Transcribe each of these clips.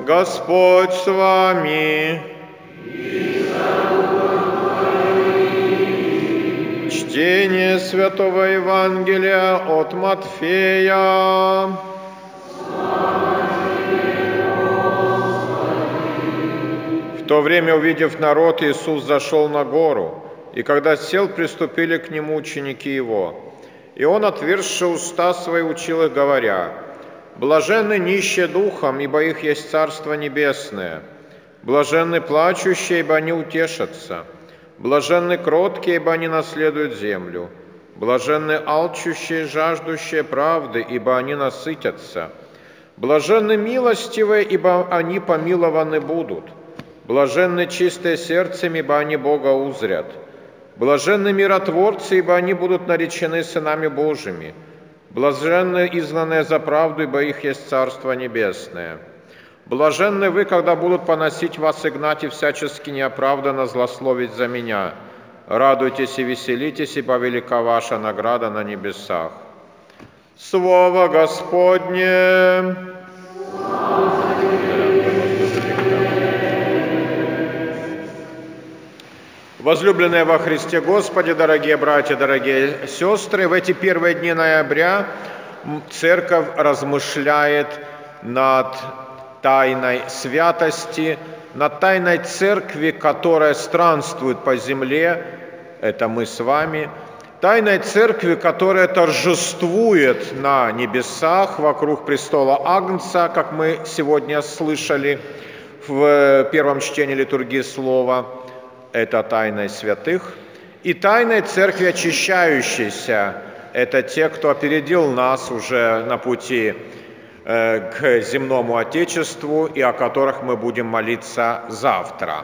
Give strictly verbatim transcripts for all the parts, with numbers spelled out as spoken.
Господь с вами. Чтение Святого Евангелия от Матфея. В то время, увидев народ, Иисус зашел на гору, и когда сел, приступили к Нему ученики Его. И Он, отверзши уста свои, учил их, говоря: «Блаженны нищие духом, ибо их есть Царство Небесное. Блаженны плачущие, ибо они утешатся. Блаженны кроткие, ибо они наследуют землю. Блаженны алчущие, жаждущие правды, ибо они насытятся. Блаженны милостивые, ибо они помилованы будут. Блаженны чистые сердцем, ибо они Бога узрят. Блаженны миротворцы, ибо они будут наречены сынами Божьими. Блаженны изгнанные за правду, ибо их есть Царство Небесное. Блаженны вы, когда будут поносить вас и гнать, и всячески неоправданно злословить за Меня. Радуйтесь и веселитесь, ибо велика ваша награда на небесах». Слово Господне! Возлюбленные во Христе Господе, дорогие братья, дорогие сестры, в эти первые дни ноября Церковь размышляет над тайной святости, над тайной Церкви, которая странствует по земле, это мы с вами, тайной Церкви, которая торжествует на небесах вокруг престола Агнца, как мы сегодня слышали в первом чтении литургии Слова. Это тайной святых, и тайной Церкви очищающейся. Это те, кто опередил нас уже на пути э, к земному Отечеству, и о которых мы будем молиться завтра.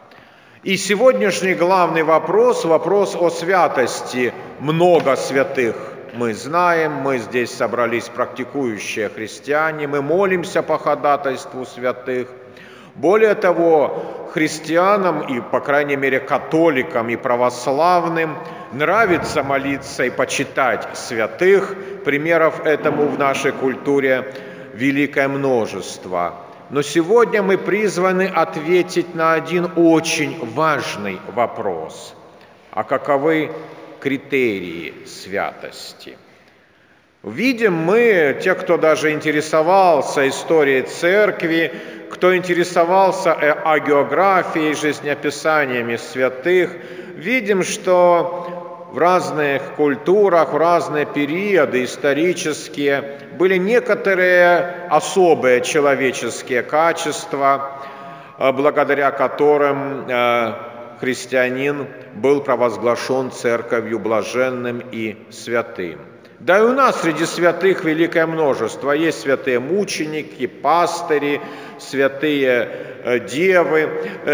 И сегодняшний главный вопрос, вопрос о святости. Много святых мы знаем, мы здесь собрались практикующие христиане, мы молимся по ходатайству святых. Более того, христианам и, по крайней мере, католикам и православным нравится молиться и почитать святых. Примеров этому в нашей культуре великое множество. Но сегодня мы призваны ответить на один очень важный вопрос. А каковы критерии святости? Видим мы, те, кто даже интересовался историей Церкви, кто интересовался агеографией, жизнеописаниями святых, видим, что в разных культурах, в разные периоды исторические были некоторые особые человеческие качества, благодаря которым христианин был провозглашен Церковью блаженным и святым. Да и у нас среди святых великое множество. Есть святые мученики, пастыри, святые девы,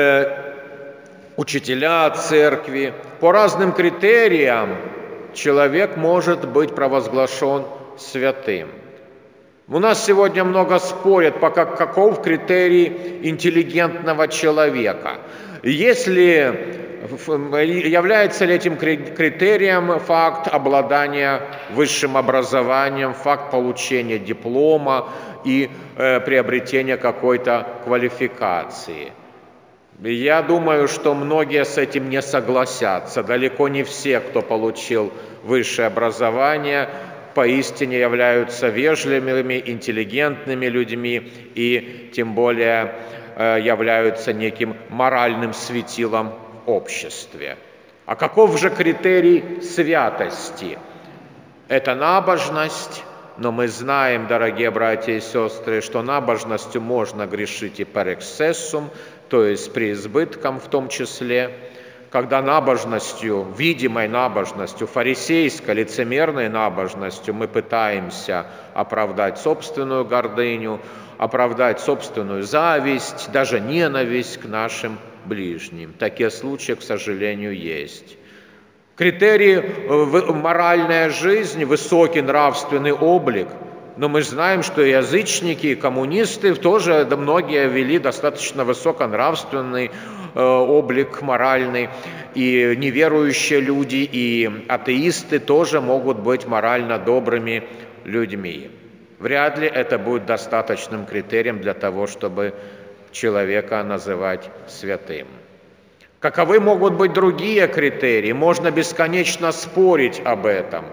учителя церкви. По разным критериям человек может быть провозглашен святым. У нас сегодня много спорят, пока каков критерий интеллигентного человека. Если является ли этим критерием факт обладания высшим образованием, факт получения диплома и э, приобретения какой-то квалификации? Я думаю, что многие с этим не согласятся. Далеко не все, кто получил высшее образование, поистине являются вежливыми, интеллигентными людьми и тем более э, являются неким моральным светилом в обществе. А каков же критерий святости? Это набожность, но мы знаем, дорогие братья и сестры, что набожностью можно грешить и per excessum, то есть преизбытком в том числе, когда набожностью, видимой набожностью, фарисейской, лицемерной набожностью мы пытаемся оправдать собственную гордыню, оправдать собственную зависть, даже ненависть к нашим ближним. Такие случаи, к сожалению, есть. Критерий – моральная жизнь, высокий нравственный облик. Но мы знаем, что и язычники, и коммунисты тоже, да, многие вели достаточно высоконравственный э, облик моральный. И неверующие люди, и атеисты тоже могут быть морально добрыми людьми. Вряд ли это будет достаточным критерием для того, чтобы человека называть святым. Каковы могут быть другие критерии? Можно бесконечно спорить об этом.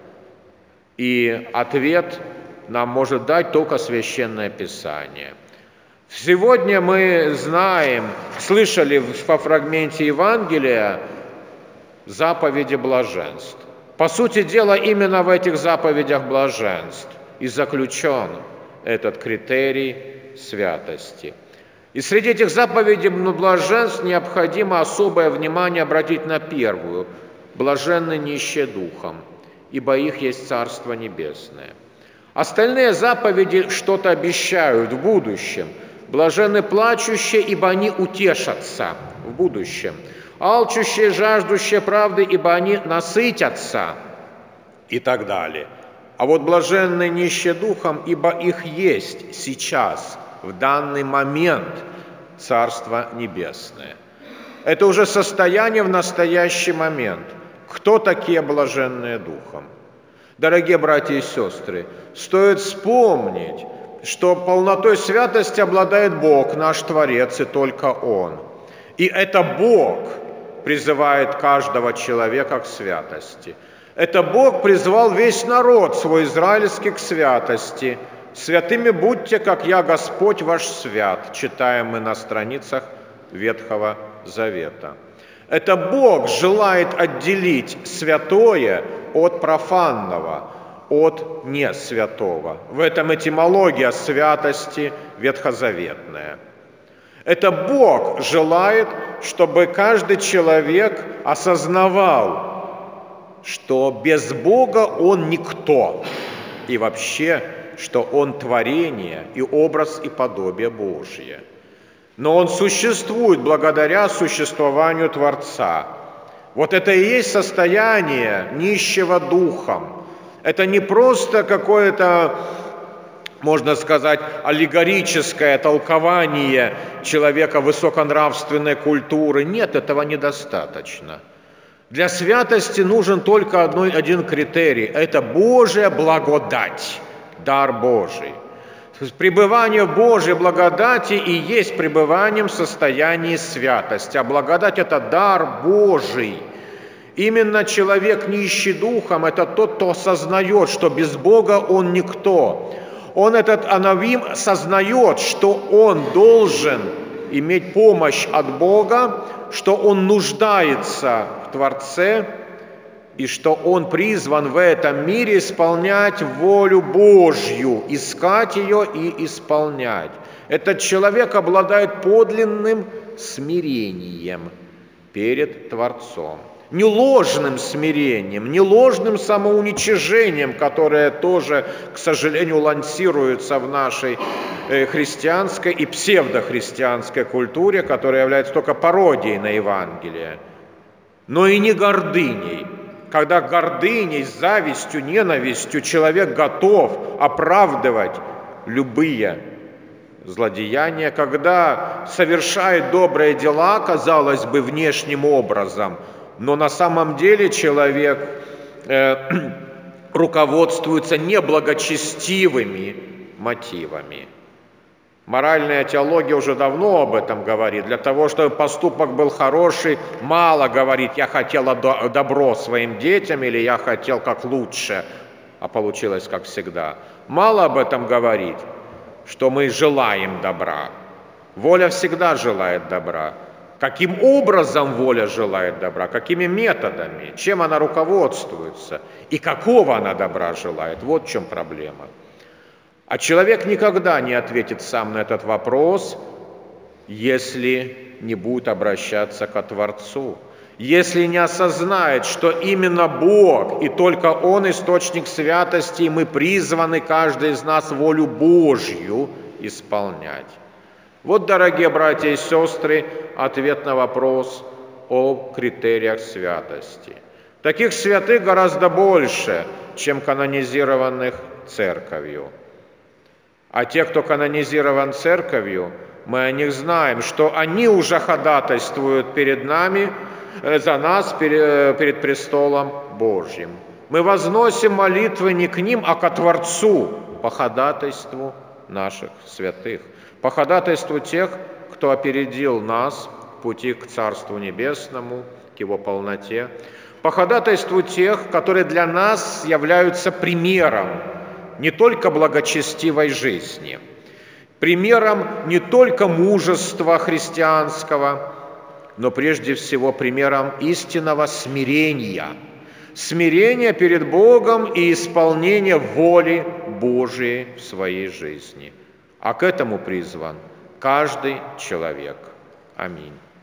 И ответ нам может дать только Священное Писание. Сегодня мы знаем, слышали по фрагменте Евангелия заповеди блаженств. По сути дела, именно в этих заповедях блаженств и заключен этот критерий святости. И среди этих заповедей блаженств необходимо особое внимание обратить на первую. Блаженны нищие духом, ибо их есть Царство Небесное. Остальные заповеди что-то обещают в будущем. Блаженны плачущие, ибо они утешатся в будущем. Алчущие, жаждущие правды, ибо они насытятся, и так далее. А вот блаженны нищие духом, ибо их есть сейчас, в данный момент, Царство Небесное. Это уже состояние в настоящий момент. Кто такие блаженные духом? Дорогие братья и сестры, стоит вспомнить, что полнотой святости обладает Бог, наш Творец, и только Он. И это Бог призывает каждого человека к святости. Это Бог призвал весь народ свой израильский к святости. «Святыми будьте, как я, Господь ваш свят», читаем мы на страницах Ветхого Завета. Это Бог желает отделить святое от профанного, от несвятого. В этом этимология святости ветхозаветная. Это Бог желает, чтобы каждый человек осознавал, что без Бога он никто, и вообще, что он творение и образ и подобие Божье. Но он существует благодаря существованию Творца. Вот это и есть состояние нищего духом. Это не просто какое-то, можно сказать, аллегорическое толкование человека высоконравственной культуры. Нет, этого недостаточно. Для святости нужен только одной, один критерий – это Божья благодать, дар Божий. Пребывание в Божьей благодати и есть пребыванием в состоянии святости. А благодать – это дар Божий. Именно человек, нищий духом, это тот, кто осознает, что без Бога он никто. Он, этот анавим, сознает, что он должен иметь помощь от Бога, что он нуждается в Творце, и что он призван в этом мире исполнять волю Божью, искать ее и исполнять. Этот человек обладает подлинным смирением перед Творцом. Не ложным смирением, не ложным самоуничижением, которое тоже, к сожалению, лансируется в нашей христианской и псевдохристианской культуре, которая является только пародией на Евангелие, но и не гордыней. Когда гордыней, завистью, ненавистью человек готов оправдывать любые злодеяния, когда совершает добрые дела, казалось бы, внешним образом, но на самом деле человек э, руководствуется неблагочестивыми мотивами. Моральная теология уже давно об этом говорит. Для того, чтобы поступок был хороший, мало говорить «я хотела добро своим детям» или «я хотел как лучше», а получилось как всегда. Мало об этом говорить, что мы желаем добра. Воля всегда желает добра. Каким образом воля желает добра, какими методами, чем она руководствуется и какого она добра желает. Вот в чем проблема. А человек никогда не ответит сам на этот вопрос, если не будет обращаться ко Творцу, если не осознает, что именно Бог и только Он источник святости, и мы призваны, каждый из нас, волю Божью исполнять. Вот, дорогие братья и сестры, ответ на вопрос о критериях святости. Таких святых гораздо больше, чем канонизированных церковью. А те, кто канонизирован церковью, мы о них знаем, что они уже ходатайствуют перед нами, за нас, перед престолом Божьим. Мы возносим молитвы не к ним, а ко Творцу по ходатайству наших святых, по ходатайству тех, кто опередил нас в пути к Царству Небесному, к Его полноте, по ходатайству тех, которые для нас являются примером не только благочестивой жизни, примером не только мужества христианского, но прежде всего примером истинного смирения, смирения перед Богом и исполнения воли Божией в своей жизни. А к этому призван каждый человек. Аминь.